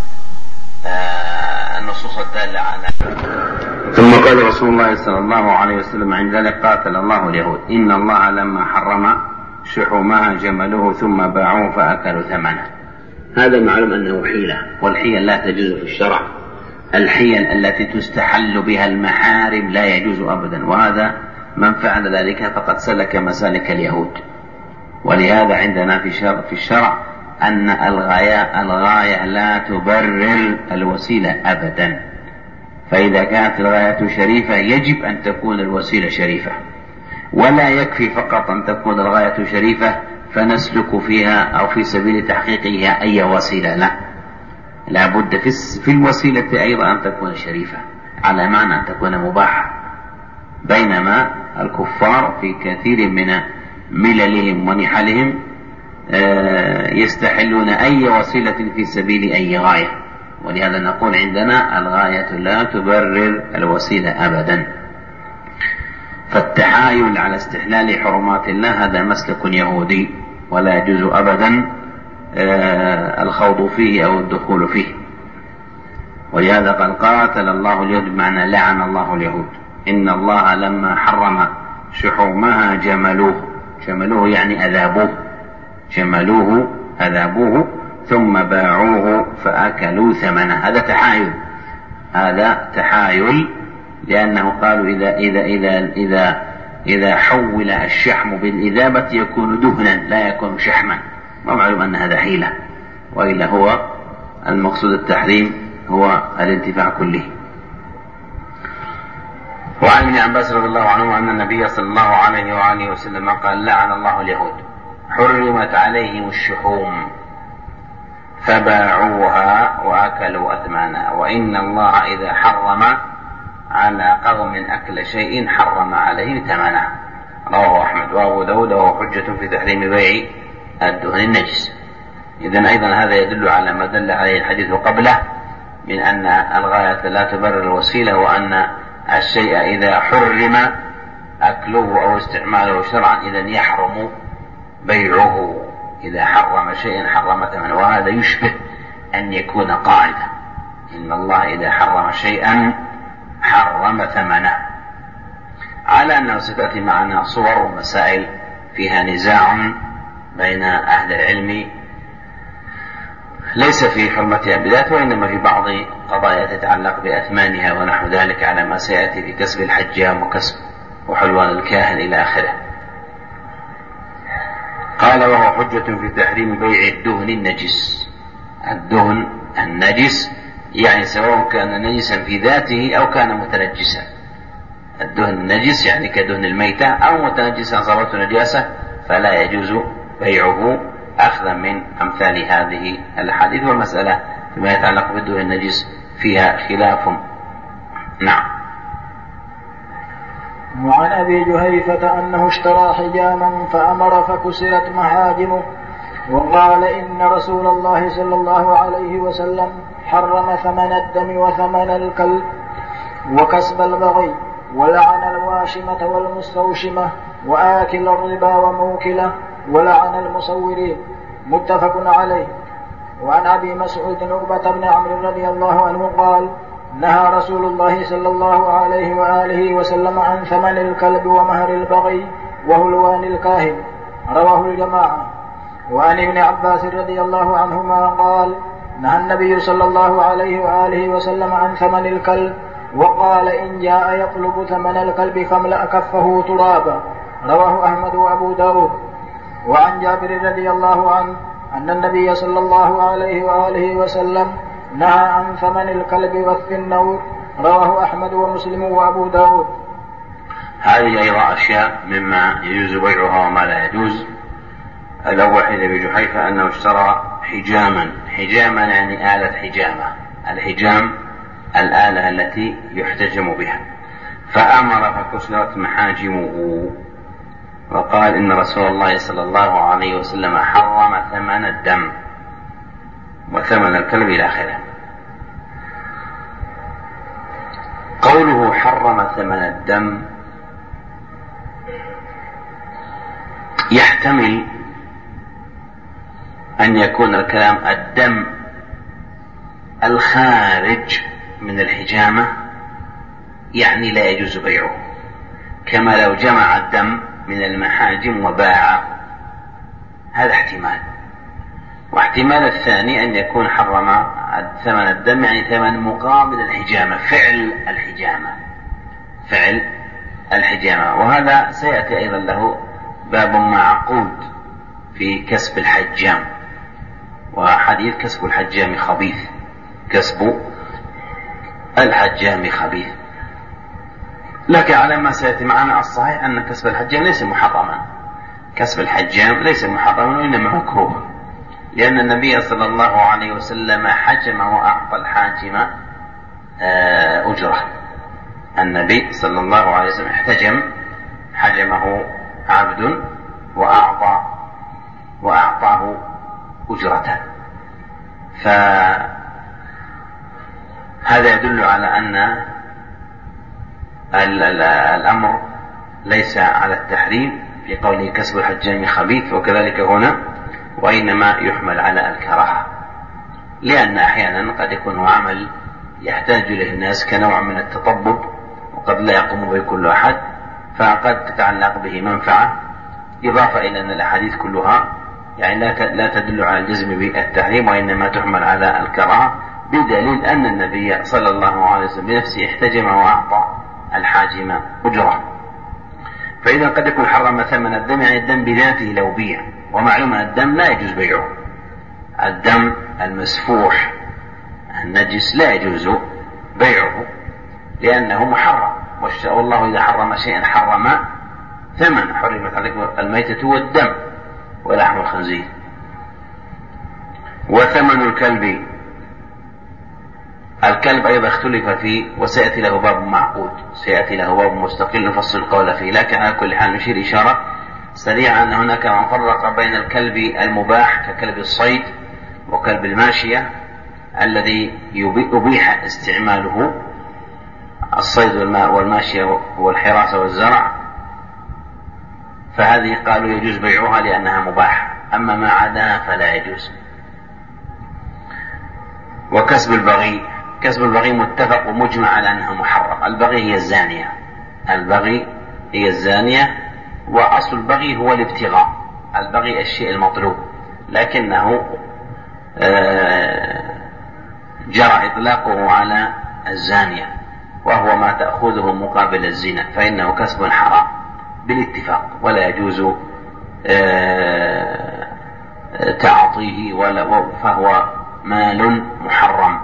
النصوص الدالة على. ثم قال رسول الله صلى الله عليه وسلم عند ذلك قاتل الله اليهود إن الله لما حرم شحومها جملوه ثم باعوه فأكلوا ثمنه. هذا معلوم أنه حيلة، والحيل لا تجوز في الشرع. الحيل التي تستحل بها المحارم لا يجوز أبدا، وهذا من فعل ذلك فقد سلك مسالك اليهود. ولهذا عندنا في الشرع أن الغاية لا تبرر الوسيلة أبدا، فإذا كانت الغاية شريفة يجب أن تكون الوسيلة شريفة، ولا يكفي فقط أن تكون الغاية شريفة فنسلك فيها أو في سبيل تحقيقها أي وسيلة، لا بد في الوسيلة أيضا أن تكون شريفة على معنى أن تكون مباحة. بينما الكفار في كثير من مللهم ونحلهم يستحلون أي وسيلة في سبيل أي غاية، ولهذا نقول عندنا الغاية لا تبرر الوسيلة أبدا. فالتحايل على استحلال حرمات الله هذا مسلك يهودي ولا يجوز أبدا الخوض فيه أو الدخول فيه. ولهذا قال قاتل الله اليهود بمعنى لعن الله اليهود. إن الله لما حرم شحومها جملوه يعني أذابوه ثم باعوه فأكلوا ثمنه. هذا تحايل لأنه قالوا إذا حول الشحم بالإذابة يكون دهنا لا يكون شحما، ومعلوم أن هذا حيلة، وإلا هو المقصود التحريم هو الانتفاع كله. وعن ابن عباس رضي الله عنه أن النبي صلى الله عليه وآله وسلم قال لعن الله اليهود حرمت عليهم الشحوم فباعوها وأكلوا أثمانها، وإن الله إذا حرم على قوم أكل شيء حرم عليه ثمنه. رواه أحمد وأبو داود وهو حجة في تحريم بيع الدهن النجس. إذن أيضا هذا يدل على ما دل عليه الحديث قبله من أن الغاية لا تبرر الوسيلة، وأن الشيء إذا حرم أكله أو استعماله شرعا إذن يحرم بيعه. إذا حرم شيء حرم ثمنه، وهذا يشبه أن يكون قاعدة إن الله إذا حرم شيئا حرم ثمنه، على أنه ستأتي معنا صور ومسائل فيها نزاع بين أهل العلم ليس في حرمتها بذات، وإنما في بعض قضايا تتعلق بأثمانها ونحو ذلك على ما سيأتي في كسب الحجام وكسب وحلوان الكاهن إلى آخره. قال وهو حجة في تحريم بيع الدهن النجس. الدهن النجس يعني سواء كان نجسا في ذاته أو كان متنجسا. الدهن النجس يعني كدهن الميتة أو متنجسا صارته نجاسة فلا يجوز بيعه أخذا من أمثال هذه الأحاديث. والمسألة فيما يتعلق بالدهن النجس فيها خلاف. نعم. وعن أبي جهيفة أنه اشترى حجاما فأمر فكسرت محاجمه، وقال إن رسول الله صلى الله عليه وسلم حرم ثمن الدم وثمن الكلب وكسب البغي، ولعن الواشمة والمستوشمة وآكل الربا وموكله، ولعن المصورين. متفق عليه. وعن أبي مسعود عقبة بن عمرو رضي الله عنه قال نهى رسول الله صلى الله عليه وآله وسلم عن ثمن الكلب ومهر البغي وهلوان الكاهن. رواه الجماعة. وعن ابن عباس رضي الله عنهما قال نهى النبي صلى الله عليه وآله وسلم عن ثمن الكلب، وقال إن جاء يطلب ثمن الكلب فاملأ كفه ترابا. رواه أحمد وأبو داود. وعن جابر رضي الله عنه أن النبي صلى الله عليه وآله وسلم نهى عن ثمن الكلب والثنور. رواه أحمد ومسلم وأبو داود. هذه أيضا أشياء مما يجوز بيعها وما لا يجوز. الأول حين أبي جحيفة أنه اشترى حجاما يعني آلة حجامة. الحجام الآلة التي يحتجم بها، فأمر فكسرت محاجمه، وقال إن رسول الله صلى الله عليه وسلم حرم ثمن الدم وثمن الكلب إلى آخره. قوله حرم ثمن الدم يحتمل أن يكون الكلام الدم الخارج من الحجامة، يعني لا يجوز بيعه، كما لو جمع الدم من المحاجم وباعه، هذا احتمال. واحتمال الثاني أن يكون حرم ثمن الدم يعني ثمن مقابل الحجامة، فعل الحجامة. وهذا سيأتي أيضا له باب معقود في كسب الحجام، وحديث كسب الحجام خبيث، كسب الحجام خبيث. لكن على ما سيأتي معنا الصحيح أن كسب الحجام ليس محرما، كسب الحجام ليس محرما وإنما مكروه، لأن النبي صلى الله عليه وسلم حجم وأعطى الحاجم أجرة. النبي صلى الله عليه وسلم احتجم، حجمه عبد وأعطاه أجرته. فهذا يدل على أن الأمر ليس على التحريم في قوله كسب الحجام خبيث، وكذلك هنا، وإنما يحمل على الكراهة، لأن أحيانا قد يكون عمل يحتاج إليه الناس كنوع من التطبب، وقد لا يقوم به كل أحد، فقد تتعلق به منفعة، إضافة إلى أن الأحاديث كلها يعني لا تدل على الجزم بالتحريم، وإنما تحمل على الكراهة، بدليل أن النبي صلى الله عليه وسلم بنفسه احتجم وأعطى الحاجم أجرة. فإذا قد يكون حرم ثمن الدم يعني الدم بذاته لو بيع، ومعلوم أن الدم لا يجوز بيعه، الدم المسفوح النجس لا يجوز بيعه لأنه محرم، والله إذا حرم شيئا حرم ثمن، حرمت عليكم الميتة والدم ولحم الخنزير. وثمن الكلب أيضا اختلف فيه، وسيأتي له باب معقود، سيأتي له باب مستقل نفصل القول فيه، لكن على كل حال نشير إشارة سريعة أن هناك من فرق بين الكلب المباح ككلب الصيد وكلب الماشية الذي يبيح استعماله، الصيد والماشية والحراسة والزرع، فهذه قالوا يجوز بيعها لأنها مباح، أما ما عداها فلا يجوز. وكسب البغي متفق ومجمع على أنها محرم. البغي هي الزانية، وأصل البغي هو الابتغاء، البغي الشيء المطلوب، لكنه جرى إطلاقه على الزانية، وهو ما تأخذه مقابل الزنا، فإنه كسب حرام بالاتفاق، ولا يجوز تعاطيه، فهو مال محرم.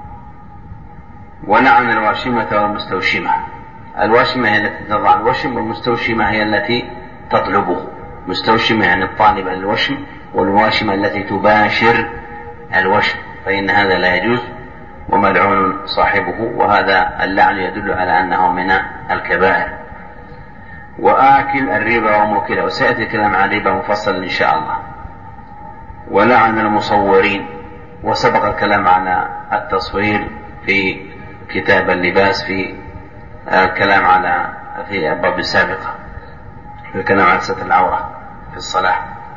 ولعن الواشمة والمستوشمة. الواشمة هي التي تضع الوشم، والمستوشمة هي التي تطلبه. مستوشمة يعني الطالبة للوشم، والواشمة التي تباشر الوشم، فإن هذا لا يجوز وملعون صاحبه، وهذا اللعن يدل على أنه من الكبائر. وآكل الربا وموكله، وسيأتي الكلام عن الربا مفصل إن شاء الله. ولعن المصورين، وسبق الكلام عن التصوير في كتاب اللباس، في الكلام في الأبواب السابقة، في الكلام عن ستر العورة في الصلاة.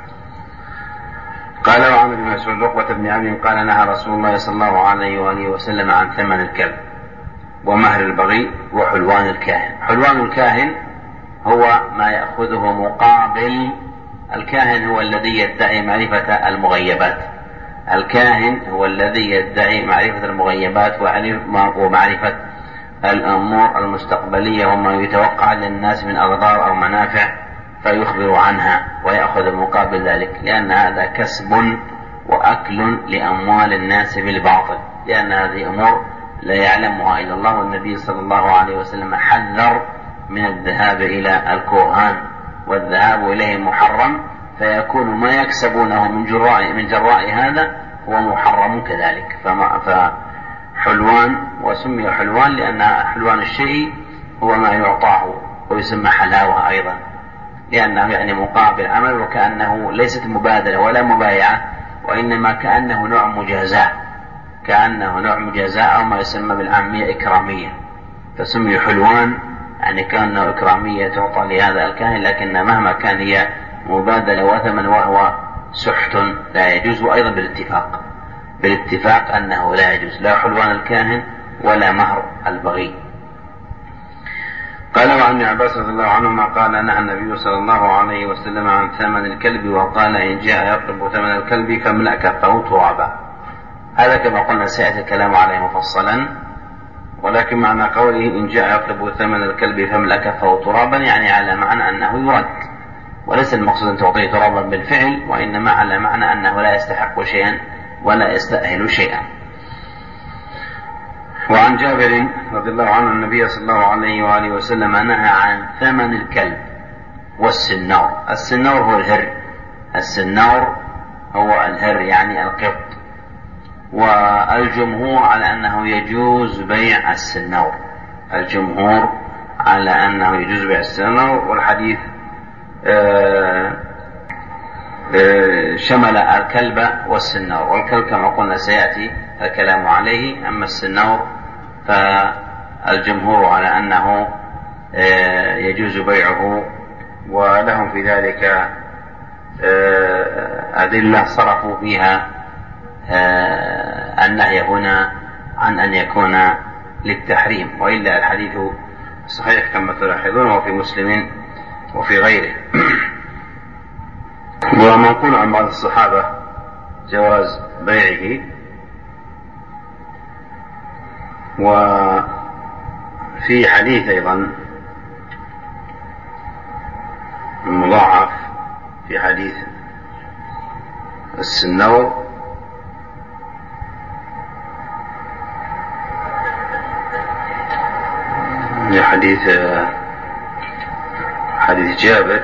قال وعن ابن مسعود عقبة بن عمرو قال نهى رسول الله صلى الله عليه وآله وسلم عن ثمن الكلب ومهر البغي وحلوان الكاهن. حلوان الكاهن هو ما يأخذه مقابل، الكاهن هو الذي يدعي معرفة المغيبات، الكاهن هو الذي يدعي معرفة المغيبات ومعرفة الأمور المستقبلية وما يتوقع للناس من أضرار أو منافع، فيخبر عنها ويأخذ المقابل ذلك، لأن هذا كسب وأكل لأموال الناس بالباطل، لأن هذه أمور لا يعلمها إلا الله، والنبي صلى الله عليه وسلم حذر من الذهاب إلى الكهان، والذهاب إليه محرم، فيكون ما يكسبونه من جراء هذا هو محرم كذلك. فحلوان، وسمي حلوان لأن حلوان الشيء هو ما يعطاه، ويسمى حلاوة أيضا، لأنه يعني مقابل عمل، وكأنه ليست مبادلة ولا مبايعة، وإنما كأنه نوع مجازاة، أو ما يسمى بالعامية إكرامية، فسمي حلوان يعني كأنه إكرامية تعطى لهذا الكاهن، لكن مهما كان هي مبادلة وثمن وهو سحت لا يجوز. وأيضا بالاتفاق أنه لا يجوز لا حلوان الكاهن ولا مهر البغي. قال وعن ابن عباس رضي الله عنهما قال نهى النبي صلى الله عليه وسلم عن ثمن الكلب، وقال إن جاء يطلب ثمن الكلب فاملأ كفه ترابا. هذا كما قلنا سيأتي الكلام عليه مفصلا، ولكن معنى قوله إن جاء يطلب ثمن الكلب فاملأ كفه ترابا يعني على معنى أنه يرد، وليس المقصود أن تعطيه ترابا بالفعل، وإنما على معنى أنه لا يستحق شيئا ولا يستأهل شيئا. وعن جابر رضي الله عنه النبي صلى الله عليه وآله وسلم نهى عن ثمن الكلب والسنور. السنور هو الهر، السنور هو الهر يعني القط، والجمهور على أنه يجوز بيع السنور، الجمهور على أنه يجوز بيع السنور. والحديث شمل الكلب والسنور، والكلب كما قلنا سيأتي الكلام عليه، أما السنور فالجمهور على أنه يجوز بيعه، ولهم في ذلك أدلة صرفوا فيها النهي هنا عن أن يكون للتحريم، وإلا الحديث صحيح كما تلاحظون وفي مسلم وفي غيره. ومنقول عن بعض الصحابة جواز بيعه. وفي حديث أيضا مضاعف في حديث السنور حديث جابر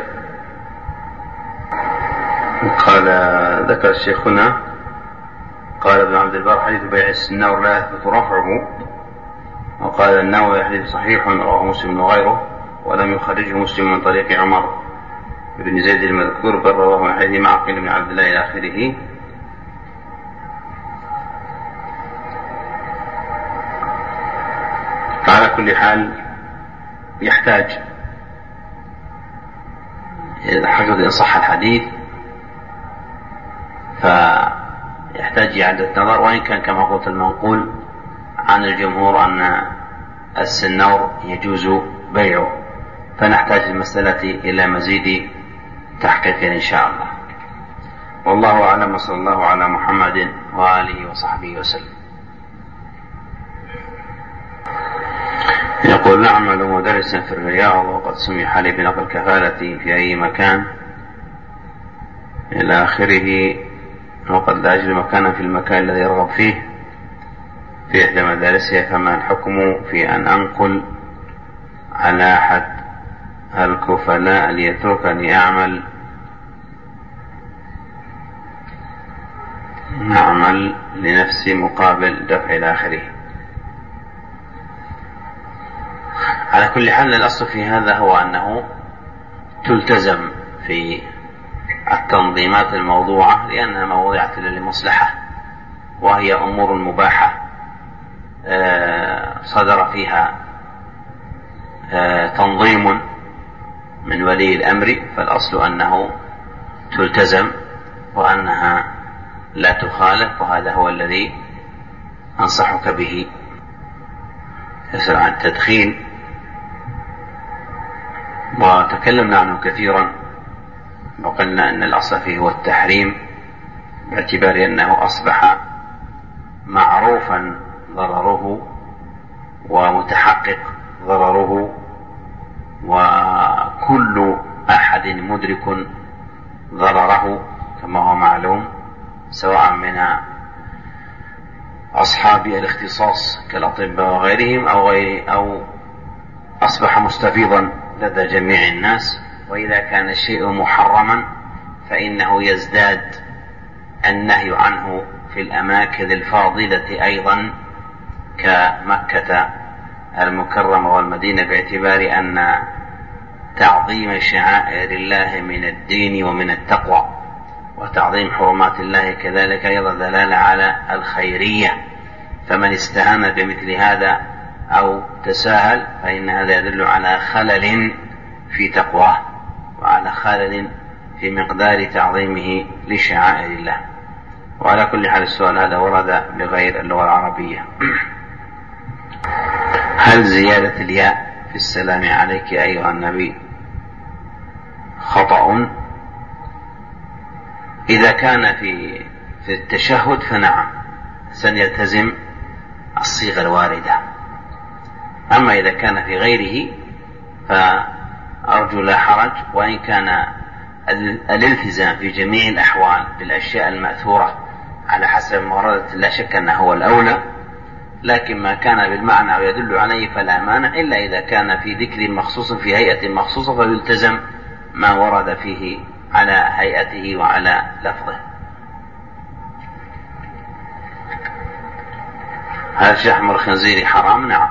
قال ذكر شيخنا قال ابن عبد البر حديث بيع السنور لا يثبت رفعه، وقال النووي حديث صحيح رواه مسلم وغيره، ولم يخرجه مسلم من طريق عمر بن زيد المذكور، بل رواه من حديث معقل بن عبد الله إلى آخره. على كل حال يحتاج إذا حقق إن صح الحديث فيحتاج إعادة نظر، وإن كان كما قلت المنقول عن الجمهور أن السنور يجوز بيعه، فنحتاج المسألة إلى مزيد تحقيق إن شاء الله. والله أعلم، وصلى الله على محمد وآله وصحبه وسلم. يقول نعمل مدرسا في الرياض، وقد سمح لي بنقل كفالتي في أي مكان إلى آخره، وقد لا أجد مكانا في المكان الذي يرغب فيه في إحدى مدارسها، فما الحكم في أن أنقل على أحد الكفلاء ليتركني أعمل لنفسي مقابل دفع إلى آخره. على كل حال الأصل في هذا هو أنه تلتزم في التنظيمات الموضوعة، لأنها موضوعة للمصلحة، وهي أمور مباحة صدر فيها تنظيم من ولي الأمر، فالأصل أنه تلتزم وأنها لا تخالف، وهذا هو الذي أنصحك به. يسأل عن التدخين، وتكلمنا عنه كثيرا، وقلنا أن الأصل فيه هو التحريم، باعتبار أنه أصبح معروفا ضرره ومتحقق ضرره، وكل أحد مدرك ضرره كما هو معلوم، سواء من أصحاب الاختصاص كالأطباء وغيرهم أو أصبح مستفيضا لدى جميع الناس. وإذا كان الشيء محرما فإنه يزداد النهي عنه في الأماكن الفاضلة أيضا كمكة المكرمة والمدينة، باعتبار أن تعظيم شعائر الله من الدين ومن التقوى، وتعظيم حرمات الله كذلك أيضا دلالة على الخيرية، فمن استهان بمثل هذا أو تساهل فإن هذا يدل على خلل في تقواه وعلى خلل في مقدار تعظيمه لشعائر الله. وعلى كل حال السؤال هذا ورد بغير اللغة العربية. هل زيادة الياء في السلام عليك أيها النبي خطأ؟ إذا كان في التشهد فنعم، سنلتزم الصيغة الواردة. أما إذا كان في غيره فأرجو لا حرج، وإن كان الالتزام في جميع الأحوال بالأشياء المأثورة على حسب ما وردت لا شك أنه هو الأولى، لكن ما كان بالمعنى أو يدل عليه فلا مانع، إلا إذا كان في ذكر مخصوص في هيئة مخصوصة فيلتزم ما ورد فيه على هيئته وعلى لفظه. هل شحم الخنزير حرام؟ نعم.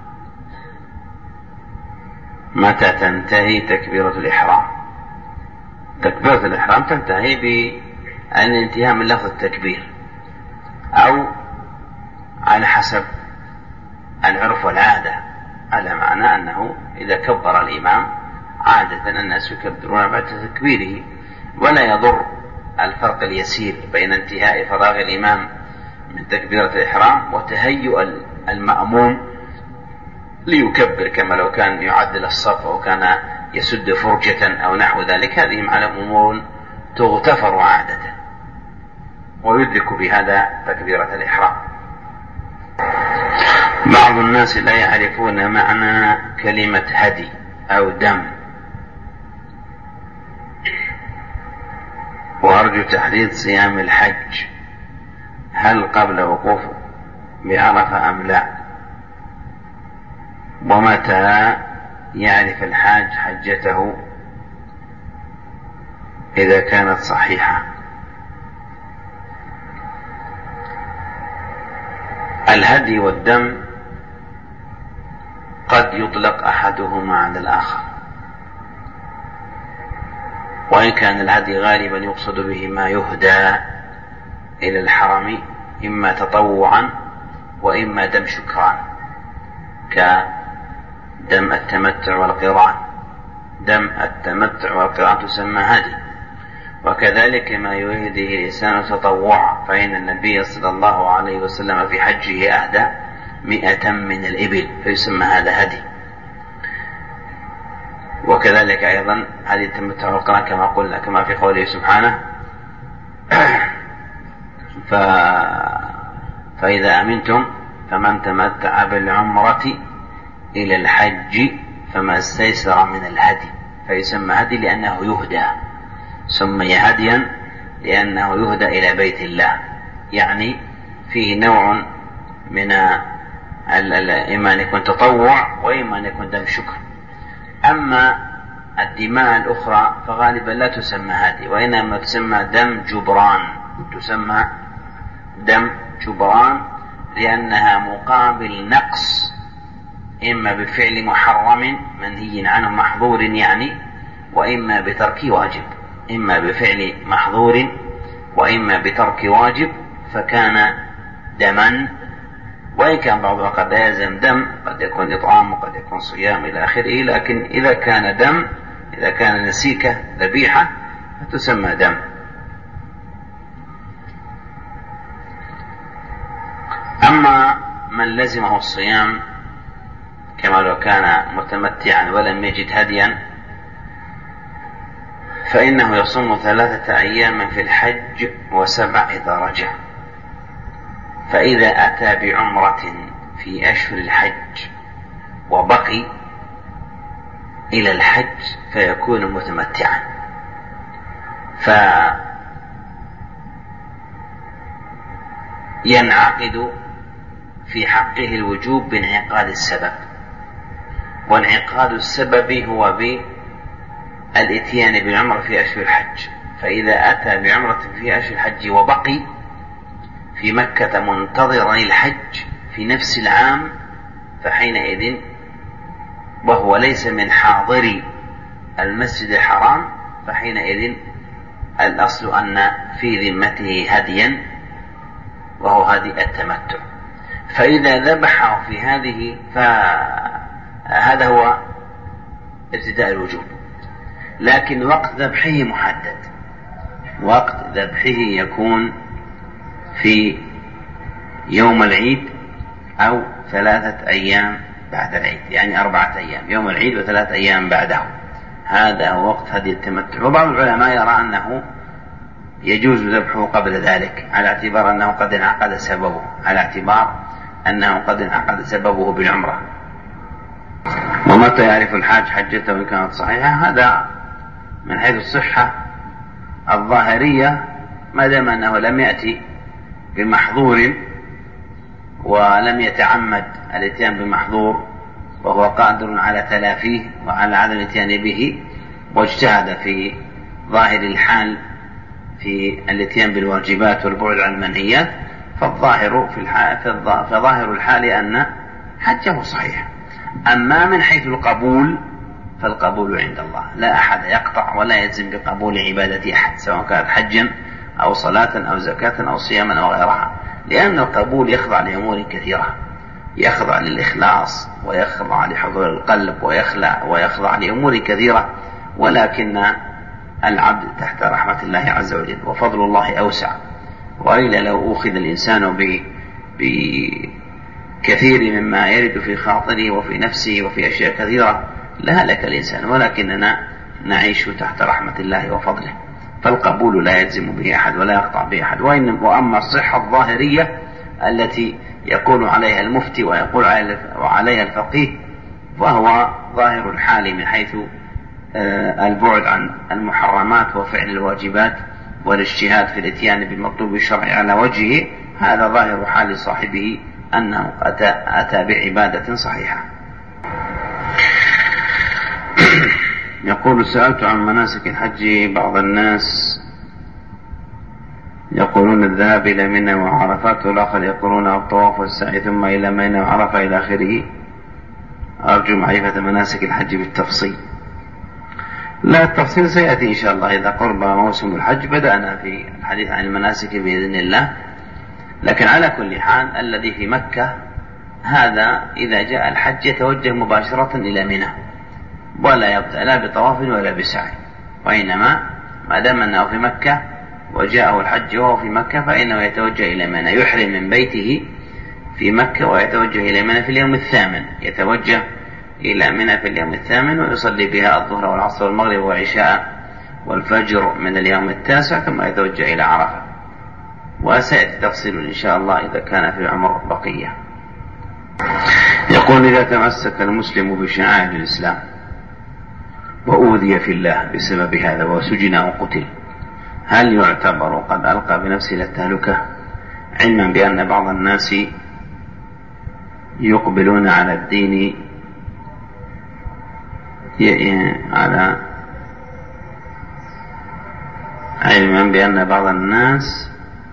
متى تنتهي تكبيرة الإحرام؟ تكبيرة الإحرام تنتهي بالانتهاء من لفظ التكبير، أو على حسب العرف والعادة، على معنى أنه إذا كبر الإمام عادة الناس يكبرون بعد تكبيره، ولا يضر الفرق اليسير بين انتهاء فراغ الإمام من تكبيرة الإحرام وتهيؤ المأموم ليكبر، كما لو كان يعدل الصف أو كان يسد فرجة أو نحو ذلك. هذه على أمور تغتفر عادة ويدرك بهذا تكبيرة الإحرام. بعض الناس لا يعرفون معنى كلمة هدي أو دم، وأرجو تحديد صيام الحج، هل قبل وقوف بعرفة أم لا؟ ومتى يعرف الحاج حجته إذا كانت صحيحة؟ الهدي والدم قد يطلق أحدهما على الآخر، وإن كان الهدي غالبا يقصد به ما يهدى إلى الحرم إما تطوعا وإما دم شكران، كدم التمتع والقران. دم التمتع والقران تسمى هدي، وكذلك ما يهديه الإنسان تطوعا، فإن النبي صلى الله عليه وسلم في حجه أهدى 100 من الإبل فيسمى هذا هدي. وكذلك أيضا هذه التمتع والقران كما قلنا، كما في قوله سبحانه فإذا أمنتم فمن تمتع بالعمرة إلى الحج فما استيسر من الهدي، فيسمى هدي لأنه يهدى، سمي هديا لأنه يهدى إلى بيت الله، يعني فيه نوع من إما أن يكون تطوع وإما أن يكون دم شكر. أما الدماء الأخرى فغالبا لا تسمى هدي، وإنما تسمى دم جبران، تسمى دم جبران لأنها مقابل نقص، إما بفعل محرم منهي عنه محظور يعني، وإما بترك واجب، إما بفعل محظور وإما بترك واجب، فكان دما. وإن كان بعضها قد لا يلزم دم، قد يكون إطعام وقد يكون صيام إلى آخره، لكن إذا كان دم، إذا كان نسيكة ذبيحة فتسمى دم. أما من لزمه الصيام كما لو كان متمتعا ولم يجد هديا فإنه يصوم 3 أيام في الحج و7 إذا رجع، فإذا أتى بعمرة في أشهر الحج وبقي إلى الحج فيكون متمتعا، فينعقد في حقه الوجوب بانعقاد السبب، وانعقاد السبب هو بالإتيان بالعمرة في أشهر الحج. فإذا أتى بعمرة في أشهر الحج وبقي في مكة منتظرا الحج في نفس العام فحينئذ وهو ليس من حاضري المسجد الحرام، فحينئذ الأصل أن في ذمته هديا وهو هدي التمتع. فإذا ذبحه في هذه فهذا هو ابتداء الوجوب، لكن وقت ذبحه محدد، وقت ذبحه يكون في يوم العيد أو 3 أيام بعد العيد، يعني 4 أيام، يوم العيد و3 أيام بعده، هذا هو وقت هدي التمتع. وبعض العلماء يرى أنه يجوز ذبحه قبل ذلك على اعتبار أنه قد انعقد سببه، على اعتبار أنه قد انعقد سببه بالعمرة. ومتى يعرف الحاج حجته إن كانت صحيحة؟ هذا من حيث الصحة الظاهرية، ما دام أنه لم يأتي بمحظور ولم يتعمد الاتيان بمحظور وهو قادر على تلافيه وعلى عدم الاتيان به، واجتهد في ظاهر الحال في الاتيان بالواجبات والبعد عن المنهيات، فظاهر الحال أن حجه صحيح. أما من حيث القبول فالقبول عند الله، لا أحد يقطع ولا يجزم بقبول عبادة أحد، سواء كانت حجا أو صلاة أو زكاة أو صياما أو غيرها، لأن القبول يخضع لأمور كثيرة، يخضع للإخلاص ويخضع لحضور القلب ويخضع لأمور كثيرة، ولكن العبد تحت رحمة الله عز وجل، وفضل الله أوسع. وإلا لو أخذ الإنسان بكثير مما يرد في خاطره وفي نفسه وفي أشياء كثيرة لهلك الإنسان، ولكننا نعيش تحت رحمة الله وفضله، فالقبول لا يجزم به أحد ولا يقطع به أحد. وأما الصحة الظاهرية التي يقول عليها المفتي ويقول عليها الفقيه، فهو ظاهر الحال من حيث البعد عن المحرمات وفعل الواجبات والاجتهاد في الاتيان بالمطلوب الشرعي على وجهه، هذا ظاهر حال صاحبه أنه أتى بعبادة صحيحة. يقول: سألت عن مناسك الحج، بعض الناس يقولون الذهاب إلى منى وعرفات، والآخر يقولون الطواف والسعي ثم إلى منى وعرفة إلى آخره. أرجو معرفة مناسك الحج بالتفصيل. لا، التفصيل سيأتي إن شاء الله إذا قرب موسم الحج، بدأنا في الحديث عن المناسك بإذن الله. لكن على كل حال الذي في مكة هذا إذا جاء الحج يتوجه مباشرة إلى منى، ولا يبدأ لا بطواف ولا بسعي، وإنما ما دام أنه في مكة وجاءه الحج وهو في مكة فإنه يتوجه إلى منى، يحرم من بيته في مكة ويتوجه إلى منى في اليوم الثامن، يتوجه إلى منى في اليوم الثامن ويصلي بها الظهر والعصر والمغرب والعشاء والفجر من اليوم التاسع، ثم يتوجه إلى عرفة. وسيأتي تفصيل إن شاء الله إذا كان في العمر بقية. يقول: إذا تمسك المسلم بشعائر الإسلام وأوذي في الله بسبب هذا وسجن أو قتل، هل يعتبر قد ألقى بنفسه إلى التهلكة، علما بأن بعض الناس يقبلون على الدين علما بأن بعض الناس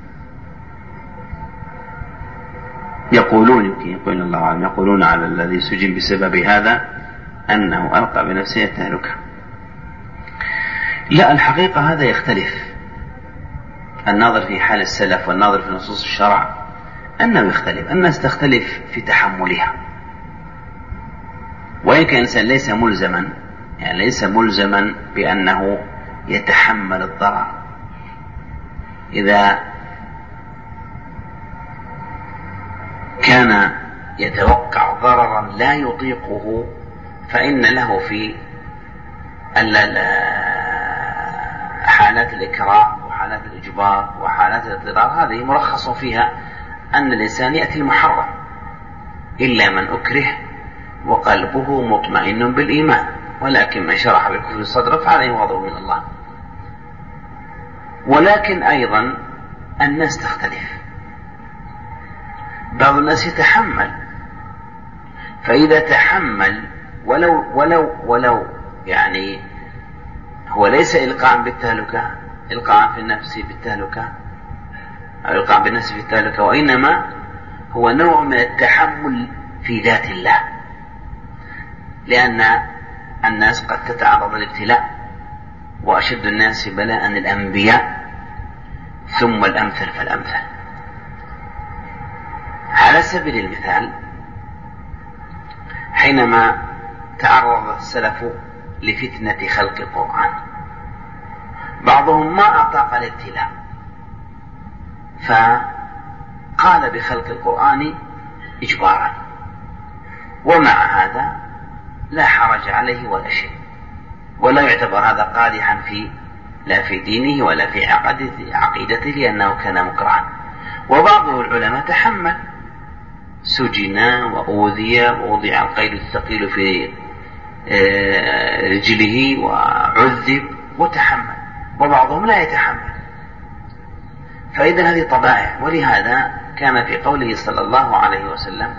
يقولون، يمكن يقول الله أعلم، يقولون على الذي سجن بسبب هذا أنه ألقى بنفسه التهلكة. لا، الحقيقة هذا يختلف، الناظر في حال السلف والناظر في نصوص الشرع أنه يختلف. الناس تختلف في تحملها، وإن كان الإنسان ليس ملزما، يعني ليس ملزما بأنه يتحمل الضرر. إذا كان يتوقع ضررا لا يطيقه فإن له في حالات الإكراه وحالات الإجبار وحالات الاضطرار، هذه مرخص فيها أن الإنسان يأتي المحرم، إلا من أكره وقلبه مطمئن بالإيمان، ولكن من شرح بالكفر صدره فعليه غضب من الله. ولكن أيضا الناس تختلف، بعض الناس يتحمل، فإذا تحمل ولو يعني هو ليس إلقاء بالتهلكة، إلقاء في النفس بالتهلكة أو إلقاء بالنفس بالتهلكة، وإنما هو نوع من التحمل في ذات الله، لأن الناس قد تتعرض للابتلاء، وأشد الناس بلاء الأنبياء ثم الأمثل فالأمثل. على سبيل المثال حينما تعرض السلف لفتنة خلق القرآن بعضهم ما أطاق الابتلاء فقال بخلق القرآن إجبارا، ومع هذا لا حرج عليه ولا شيء، ولا يعتبر هذا قادحا لا في دينه ولا في عقيدته لأنه كان مكرها. وبعض العلماء تحمل، سجن وأوذي ووضع القيد الثقيل في رجله وعذب وتحمل، وبعضهم لا يتحمل. فإذا هذه طبائع. ولهذا كان في قوله صلى الله عليه وسلم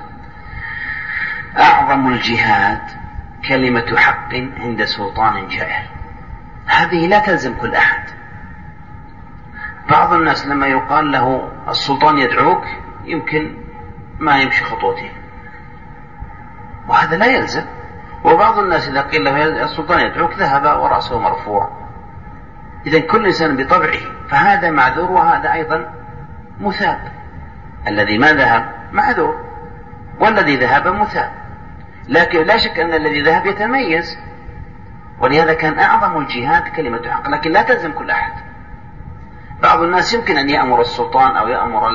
أعظم الجهاد كلمة حق عند سلطان جائر. هذه لا تلزم كل أحد. بعض الناس لما يقال له السلطان يدعوك يمكن ما يمشي خطوته، وهذا لا يلزم. وبعض الناس إذا قيل له السلطان يدعوك ذهب ورأسه مرفوع. إذن كل إنسان بطبعه، فهذا معذور وهذا أيضا مثاب. الذي ما ذهب معذور والذي ذهب مثاب، لكن لا شك أن الذي ذهب يتميز. ولهذا كان أعظم الجهاد كلمة حق، لكن لا تلزم كل أحد. بعض الناس يمكن أن يأمر السلطان أو يأمر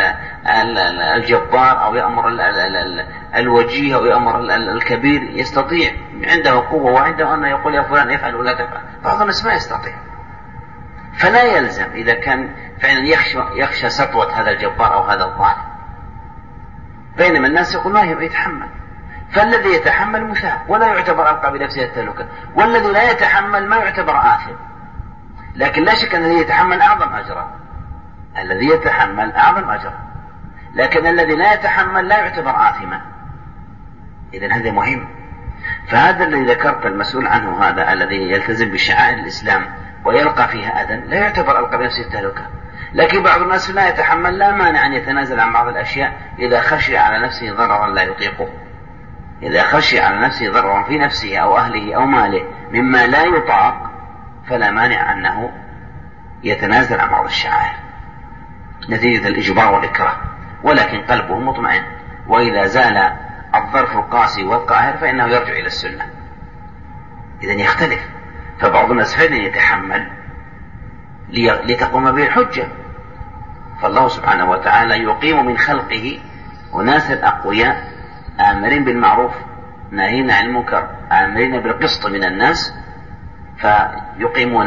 الجبار أو يأمر الوجيه أو يأمر الكبير، يستطيع، عنده قوة وعنده أن يقول يا فلان افعل ولا تفعل. بعض الناس ما يستطيع، فلا يلزم إذا كان فعلا يخشى سطوة هذا الجبار أو هذا الظالم. بينما الناس يقول ما يتحمل، فالذي يتحمل مثاب ولا يعتبر ألقى بنفسه التهلكة، والذي لا يتحمل ما يعتبر آثم. لكن لا شك أن الذي يتحمل أعظم أجرا، الذي يتحمل أعظم أجرا، لكن الذي لا يتحمل لا يعتبر آثما. إذن هذا مهم. فهذا الذي ذكرت المسؤول عنه، هذا الذي يلتزم بشعائر الإسلام ويلقى فيها أذى، لا يعتبر ألقى بنفسه التهلكة. لكن بعض الناس لا يتحمل، لا مانع أن يتنازل عن بعض الأشياء إذا خشي على نفسه ضررا لا يطيقه. إذا خشي على نفسه ضررا في نفسه أو أهله أو ماله مما لا يطاق، فلا مانع أنه يتنازل عن بعض الشعائر نتيجة الإجبار والإكراه، ولكن قلبه مطمئن. وإذا زال الظرف القاسي والقاهر فإنه يرجع إلى السنة. إذن يختلف. فبعض الناس فعلا يتحمل لتقوم به الحجة. فالله سبحانه وتعالى يقيم من خلقه أناسا أقوياء آمرين بالمعروف ناهين عن المنكر آمرين بالقسط من الناس، فيقيمون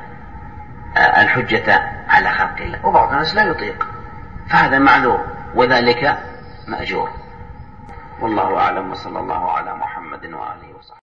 الحجة على خلق الله. وبعض الناس لا يطيق، فهذا معذور وذلك مأجور. والله أعلم، وصلى الله على محمد